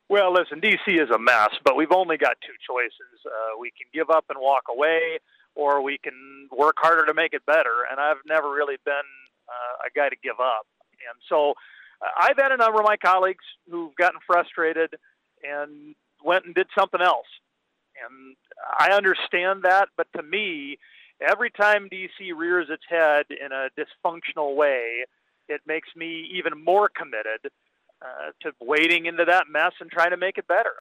Well, listen, DC is a mess, but we've only got two choices. We can give up and walk away, or we can work harder to make it better. And I've never really been a guy to give up. And so I've had a number of my colleagues who've gotten frustrated and went and did something else. And I understand that, but to me, every time DC rears its head in a dysfunctional way, it makes me even more committed to wading into that mess and trying to make it better.